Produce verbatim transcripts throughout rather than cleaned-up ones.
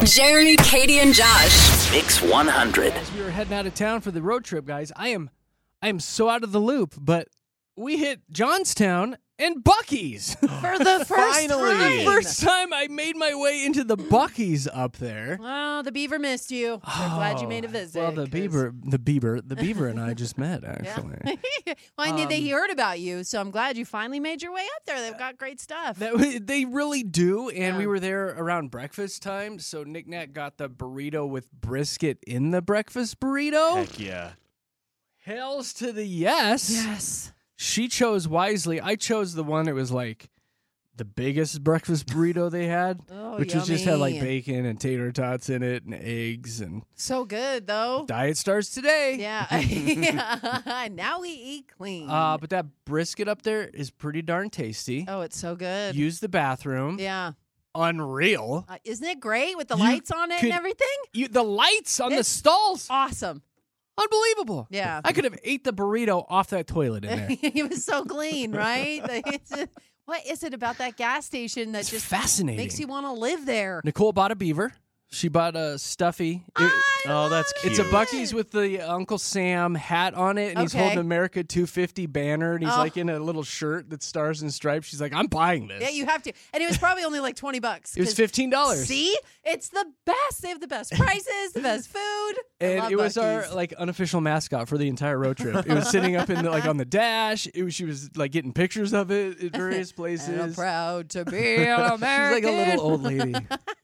Jeremy, Katie, and Josh. Mix one hundred. As we were heading out of town for the road trip, guys, I am I am so out of the loop, but we hit Johnstown and Buc-ee's. For the first Finally. time. First time I made my way into the Buc-ee's up there. Well, the beaver missed you. So I'm glad you made a visit. Well, the 'cause- beaver, the beaver, the beaver and I just met, actually. well, I knew they Um, heard about you, so I'm glad you finally made your way up there. They've got great stuff. That, w- they really do, and Yeah. we were there around breakfast time, so Nick Nat got the burrito with brisket in the breakfast burrito. Heck yeah. Hells to the yes. yes. She chose wisely. I chose the one that was like the biggest breakfast burrito they had, Oh, which was just had like yummy. bacon and tater tots in it and eggs, and So good, though. diet starts today. Yeah. yeah. Now we eat clean. Uh, but that brisket up there is pretty darn tasty. oh, it's so good. Use the bathroom. yeah. Unreal. Uh, isn't it great with the You lights on it could- and everything? You, the lights on the It's stalls. Awesome. Unbelievable. Yeah. I could have ate the burrito off that toilet in there. it was so clean, right? Like, it's just- what is it about that gas station that It's just fascinating. makes you want to live there? Nicole bought a beaver. She bought a stuffy. It- I Oh, that's love cute. It's a it. Buc-ee's with the Uncle Sam hat on it, and he's Okay. holding America two fifty banner, and he's Oh. like in a little shirt that stars and stripes. She's like, I'm buying this. Yeah, you have to. And it was probably only like twenty bucks. It was 'cause- fifteen dollars. See? It's the best. They have the best prices, the best food. I And love it was Buc-ee's. our like unofficial mascot for the entire road trip. It was sitting up in the, like on the dash. It was she was like getting pictures of it at various places. And I'm proud to be an She's American. like a little old lady.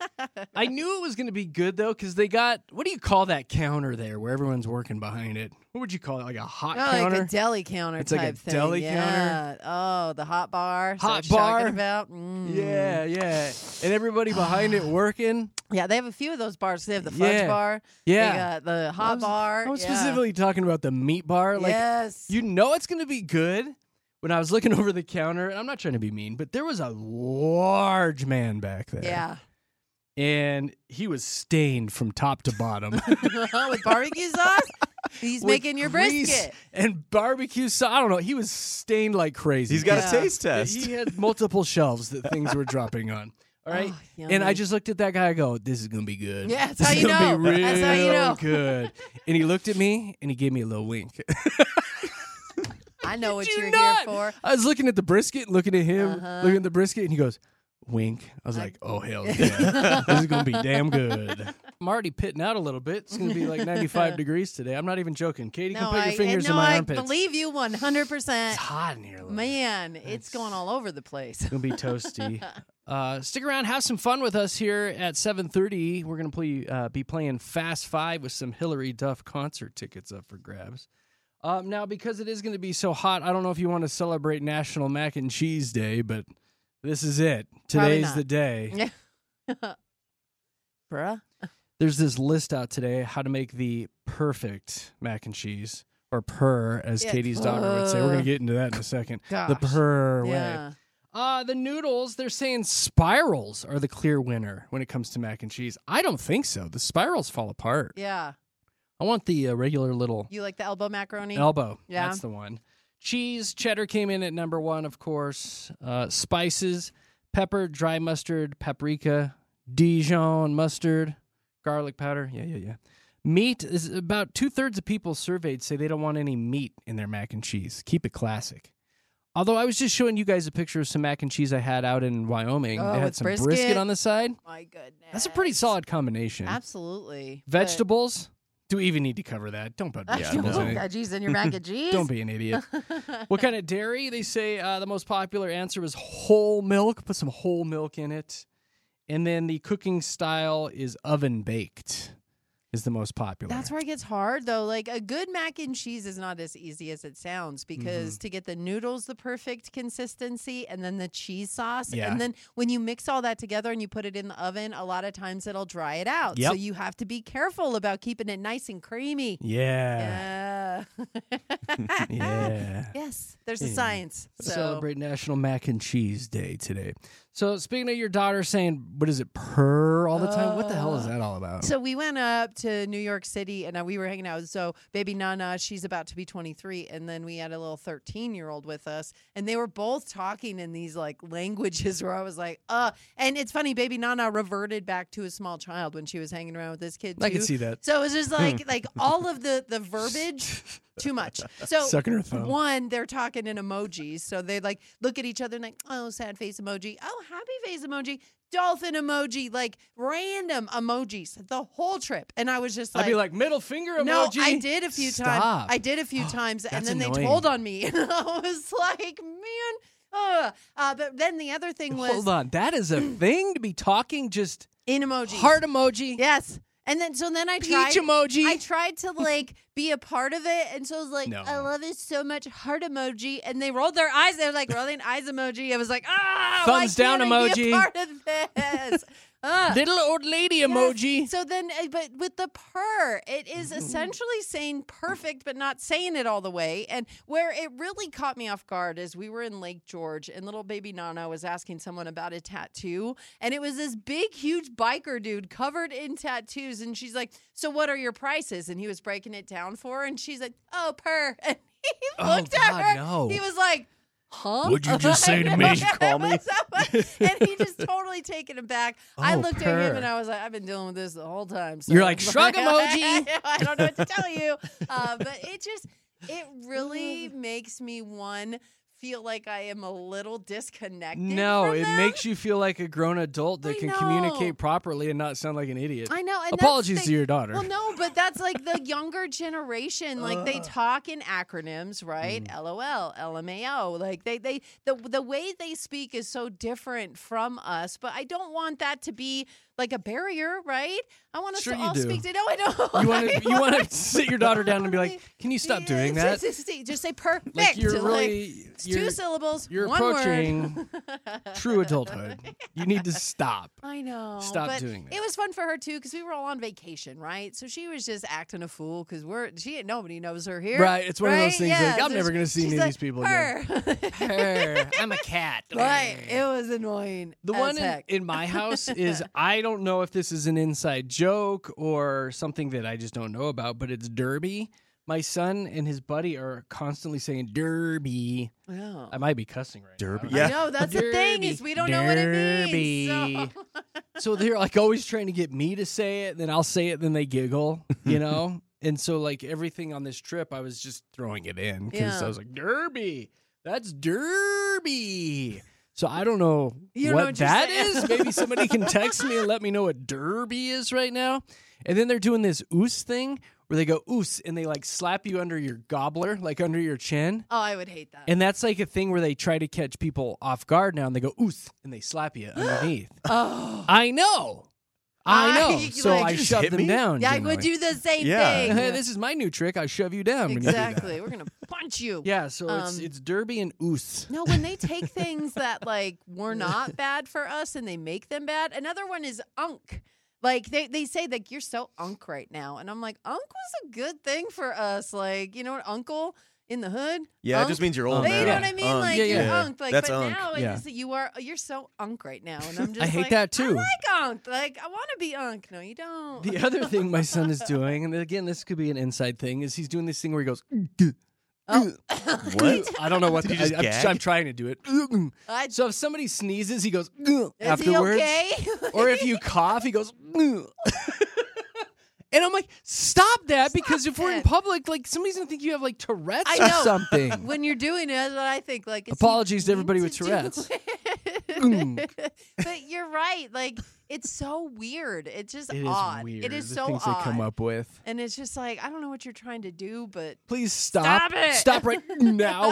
I knew it was going to be good though, because they got, what do you call that counter there where everyone's working behind it? What would you call it? Like a hot Oh, counter? like a deli counter It's type like a thing. deli yeah. Oh, the hot bar. Is that Hot what you're talking bar. about? Mm. Yeah, yeah. And everybody behind it working. Yeah, they have a few of those bars. They have the fudge Yeah. bar. Yeah. They got the I hot was- bar. I was yeah. specifically talking about the meat bar. Like, yes. you know it's going to be good. When I was looking over the counter, and I'm not trying to be mean, but there was a large man back there. yeah. And he was stained from top to bottom. With barbecue sauce? He's With making your grease brisket. and barbecue sauce. I don't know. He was stained like crazy. He's got Yeah. a taste test. He had multiple shelves that things were dropping on. All right. Oh, and I yummy. just looked at that guy. I go, "This is gonna be good. Yeah, that's this how is you gonna know. Be That's how you real know." Good." And he looked at me and he gave me a little wink. I know what Did you you're not? here for. I was looking at the brisket, looking at him, Uh-huh. looking at the brisket, and he goes, "Wink." I was like, "Oh hell yeah, this is gonna be damn good." I'm already pitting out a little bit. It's gonna be like ninety-five degrees today. I'm not even joking. Katie No, can put I, your fingers no, in my I armpits. believe you one hundred percent. It's hot in here. a little bit. Man, it's going all over the place. It's gonna be toasty. Uh, stick around, have some fun with us here at seven thirty. We're gonna play, uh, be playing Fast Five with some Hillary Duff concert tickets up for grabs. Um, now, because it is going to be so hot, I don't know if you want to celebrate National Mac and Cheese Day, but this is it. Probably Today's not. the day. Bruh. There's this list out today how to make the perfect mac and cheese, or purr, as Yeah. Katie's daughter would say. We're going to get into that in a second. The Gosh. purr way. Yeah. Uh, the noodles, they're saying spirals are the clear winner when it comes to mac and cheese. I don't think so. The spirals fall apart. Yeah. I want the uh, regular little You like the elbow macaroni? elbow. Yeah. That's the one. Cheese, cheddar came in at number one, of course. Uh, spices, pepper, dry mustard, paprika, Dijon mustard, garlic powder. Yeah, yeah, yeah. Meat is about two-thirds of people surveyed say they don't want any meat in their mac and cheese. Keep it classic. Although I was just showing you guys a picture of some mac and cheese I had out in Wyoming. Oh, they had with some brisket? brisket on the side. My goodness. That's a pretty solid combination. Absolutely. Vegetables. Do we even need to cover that? Don't put But- vegetables no. in it. Veggies in your mac and cheese? Don't be an idiot. What kind of dairy? They say uh, the most popular answer was whole milk. Put some whole milk in it. And then the cooking style is oven baked is the most popular. That's where it gets hard, though. Like, a good mac and cheese is not as easy as it sounds because Mm-hmm. to get the noodles the perfect consistency and then the cheese sauce, Yeah. and then when you mix all that together and you put it in the oven, a lot of times it'll dry it out. Yep. So you have to be careful about keeping it nice and creamy. Yeah. Yeah. Yeah. Yes, there's a Yeah. science. So. Celebrate National Mac and Cheese Day today. So speaking of your daughter saying, what is it, purr all the time? What the hell is that all about? So we went up to New York City, and uh, we were hanging out. So baby Nana, she's about to be twenty-three, and then we had a little thirteen-year-old with us, and they were both talking in these like languages where I was like, uh. And it's funny, baby Nana reverted back to a small child when she was hanging around with this kid too. I can see that. So it was just like like all of the the verbiage. Too much. So Sucking her thumb. One, they're talking in emojis. So they like look at each other and like, oh, sad face emoji. Oh, happy face emoji. Dolphin emoji. Like random emojis the whole trip. And I was just like, I'd be like, middle finger emoji. no, I did a few times. Stop. I did a few times, and That's then annoying. they told on me, and I was like, man. Uh, uh, but then the other thing was Hold on. That is a thing to be talking just in emojis. heart emoji. Yes. And then so then I Peach tried emoji. I tried to like be a part of it, and so I was like, No. I love it so much, heart emoji, and they rolled their eyes. They were like rolling eyes emoji. I was like, ah, Thumbs why down can't I be emoji. a part of this? Ah. Little old lady Yes. emoji. So then, uh, but with the purr, it is essentially saying perfect, but not saying it all the way. And where it really caught me off guard is we were in Lake George, and little baby Nana was asking someone about a tattoo, and it was this big, huge biker dude covered in tattoos, and she's like, "So what are your prices?" And he was breaking it down for her, and she's like, "Oh, purr." And he Oh, looked at God, her. no. He was like, huh? What'd you just say to me? What'd you call me? and he just totally taken it back. I Oh, looked at purr. him and I was like, I've been dealing with this the whole time. So You're like, shrug emoji. I don't know what to tell you. Uh, but it just, it really makes me, one, feel like I am a little disconnected No, from it them. makes you feel like a grown adult that I can know. communicate properly and not sound like an idiot. I know. And that's Apologies the- to your daughter. Well, no, but that's like the younger generation. Like they talk in acronyms, right? Mm. L O L, L M A O. Like they, they, the the way they speak is so different from us. But I don't want that to be like a barrier, right? I want us Sure to you all do. speak to. No, I don't. You want I to you want want to sit your daughter down and be like, "Can you stop doing Yeah, that?" Just, just- just say perfect. Like you're Like, really it's you're, two syllables. you're one word. approaching true adulthood. You need to stop. I know. Stop but doing that. It was fun for her too because we were all on vacation, right? So she was just acting a fool because we're she nobody knows her here, Right, it's one of those right? things Yeah, like, I'm so never gonna see she's any of like, these people her. Her, I'm a cat. Right, it was annoying. The as one in, heck. in my house is I don't know if this is an inside joke or something that I just don't know about, but it's Derby. My son and his buddy are constantly saying Derby. Yeah. I might be cussing right Derby? now. Yeah. I know that's the thing is we don't know what it means. Derby. So. So they're like always trying to get me to say it, and then I'll say it, then they giggle, you know? And so like everything on this trip, I was just throwing it in because Yeah. I was like, Derby, that's Derby. So I don't know You don't what, know what you're that saying. is. Maybe somebody can text me and let me know what Derby is right now. And then they're doing this oos thing where they go oos and they like slap you under your gobbler, like under your chin. Oh, I would hate that. And that's like a thing where they try to catch people off guard now and they go oos and they slap you underneath. oh. I know. I know. I- so like, I just shove hit them me? down. Yeah, I generally. would do the same Yeah. thing. Hey, this is my new trick. I shove you down. when you do that. Exactly. We're gonna punch you. Yeah, so it's Um, it's Derby and oos. No, when they take things that like were not bad for us and they make them bad. Another one is unk. Like they, they say like you're so unk right now, and I'm like unk was a good thing for us. Like you know what, uncle in the hood. Yeah, Unk? it just means you're old Unk. now. You know Yeah. what I mean? Unk. Like Yeah, you're yeah. unk. Like, That's but unk. now Yeah. it's you are you're so unk right now, and I'm just I hate like, that, too. I like unk. Like I want to be unk. No, you don't. The other thing my son is doing, and again, this could be an inside thing, is he's doing this thing where he goes. "Gah." Oh. What? I don't know what Did he the, just I, I'm, gag? I'm trying to do it. I, So if somebody sneezes, he goes "Gah" is afterwards. he okay? Or if you cough, he goes. "Gah." And I'm like, stop that, because if we're in it. public, like somebody's gonna think you have like Tourette's I or know. something. when you're doing it, that's what I think. Like, is he Apologies to mean everybody with do Tourette's. it? But you're right. Like, it's so weird. It's just It is odd. weird. It is the so things odd. they come up with. And it's just like I don't know what you're trying to do, but Please stop. Stop it. Stop right now.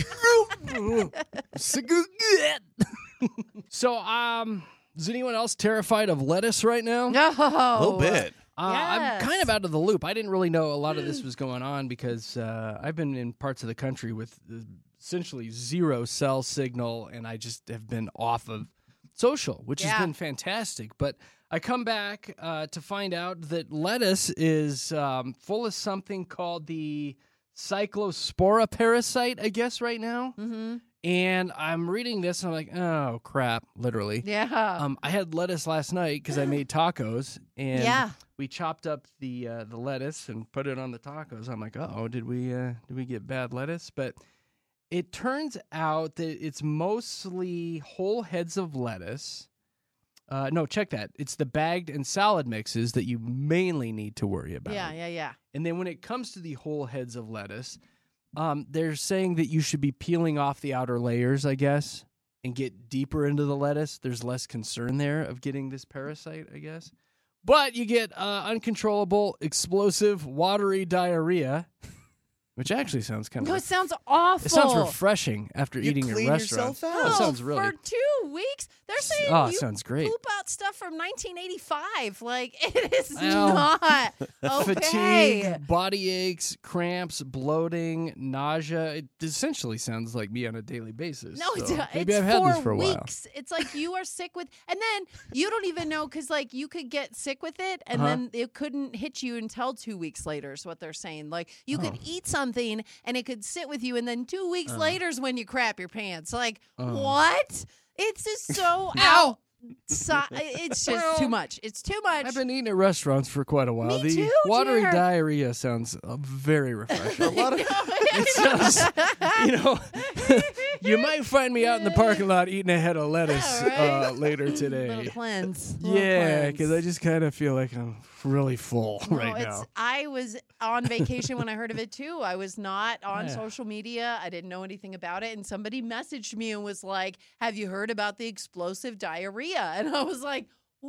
So, um, is anyone else terrified of lettuce right now? no, A little bit. Uh, Yes. I'm kind of out of the loop. I didn't really know a lot of this was going on because uh, I've been in parts of the country with uh, essentially zero cell signal, and I just have been off of social, which Yeah. has been fantastic. But I come back uh, to find out that lettuce is um, full of something called the Cyclospora parasite, I guess, right now. Mm-hmm. And I'm reading this, and I'm like, oh, crap, literally. Yeah. Um, I had lettuce last night because I made tacos, and Yeah. we chopped up the uh, the lettuce and put it on the tacos. I'm like, oh, did we uh, did we get bad lettuce? But it turns out that it's mostly whole heads of lettuce. Uh, no, check that. It's the bagged and salad mixes that you mainly need to worry about. Yeah, yeah, yeah. And then when it comes to the whole heads of lettuce, um, they're saying that you should be peeling off the outer layers, I guess, and get deeper into the lettuce. There's less concern there of getting this parasite, I guess. But you get uh, uncontrollable, explosive, watery diarrhea, which actually sounds kind of... No, it sounds awful. It sounds refreshing after You eating clean at restaurants. yourself out. That Oh, sounds really... for two weeks? They're saying Oh, it you sounds great. poop out stuff from nineteen eighty-five. Like, it is Well, not okay. Fatigue, body aches, cramps, bloating, nausea. It essentially sounds like me on a daily basis. No, it's, so uh, maybe it's I've had four this for a while. weeks. It's like you are sick with, and then you don't even know because like you could get sick with it, and Uh-huh. then it couldn't hit you until two weeks later. Is what they're saying. Like you could Oh. eat something and it could sit with you, and then two weeks Uh. later is when you crap your pants. Like Uh. what? It's just so Ow! out. So, it's just Well, too much. It's too much. I've been eating at restaurants for quite a while. Me the too, watery dear. diarrhea sounds uh, very refreshing. A lot of It sounds, you know, you might find me out in the parking lot eating a head of lettuce Yeah, right? uh, later Little today. cleanse. Little Yeah, cleanse. because I just kind of feel like I'm really full No, right it's, now. I was on vacation when I heard of it too. I was not on Yeah. social media. I didn't know anything about it. And somebody messaged me and was like, have you heard about the explosive diarrhea? And I was like,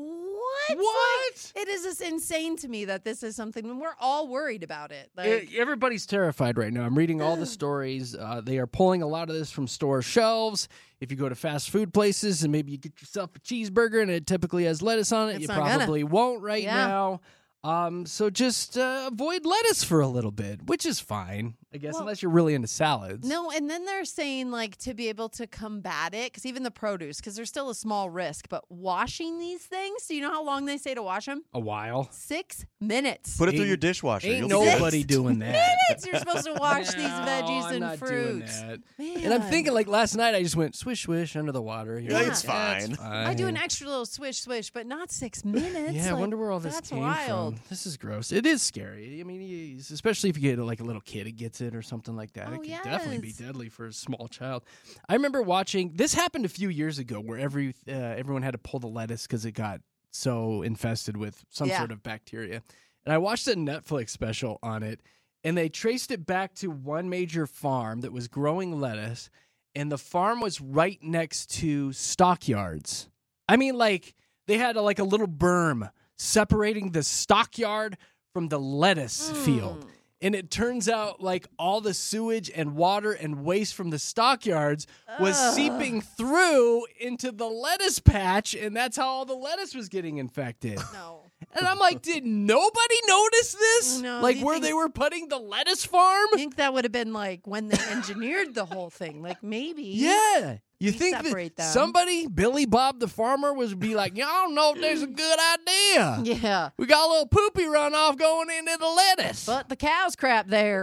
what? What? Like, it is just insane to me that this is something when we're all worried about it. Like, E- Everybody's terrified right now. I'm reading all the stories. Uh, they are pulling a lot of this from store shelves. If you go to fast food places and maybe you get yourself a cheeseburger and it typically has lettuce on it, It's you not gonna. probably won't right Yeah. now. Um, so just uh, avoid lettuce for a little bit, which is fine, I guess, Well, unless you're really into salads. no, and then they're saying like to be able to combat it, because even the produce, because there's still a small risk, but washing these things, do you know how long they say to wash them? A while. Six minutes. put it through Ain't- your dishwasher. Ain't You'll be good. nobody doing that. Minutes you're supposed to wash these No, veggies I'm and not doing fruits. that. Man. And I'm thinking, like last night, I just went swish swish under the water. You're Yeah, like, it's "That's fine." I do an extra little swish swish, but not six minutes. Yeah, I Like, wonder where all this that's came wild. from. This is gross. It is scary. I mean, you- especially if you get like a little kid who gets it or something like that. Oh, it could definitely be yes. deadly for a small child. I remember watching. This happened a few years ago, where every uh, everyone had to pull the lettuce because it got so infested with some Yeah. sort of bacteria. And I watched a Netflix special on it, and they traced it back to one major farm that was growing lettuce, and the farm was right next to stockyards. I mean, like they had a, like a little berm separating the stockyard from the lettuce field. Mm. And it turns out like all the sewage and water and waste from the stockyards was Ugh. seeping through into the lettuce patch, and that's how all the lettuce was getting infected. No. And I'm like, did nobody notice this? No, like do you where think- they were putting the lettuce farm? I think that would have been like when they engineered the whole thing. Like maybe. Yeah. You You think that separate them. somebody, Billy Bob the farmer, was be like, y'all know there's a good idea. Yeah. We got a little poopy runoff going into the lettuce. But the cow's crap there.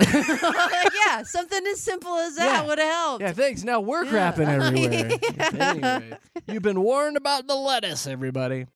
yeah, something as simple as that Yeah. would have helped. Yeah, thanks. Now we're Yeah. crapping everywhere. Yeah. Anyway, you've been warned about the lettuce, everybody.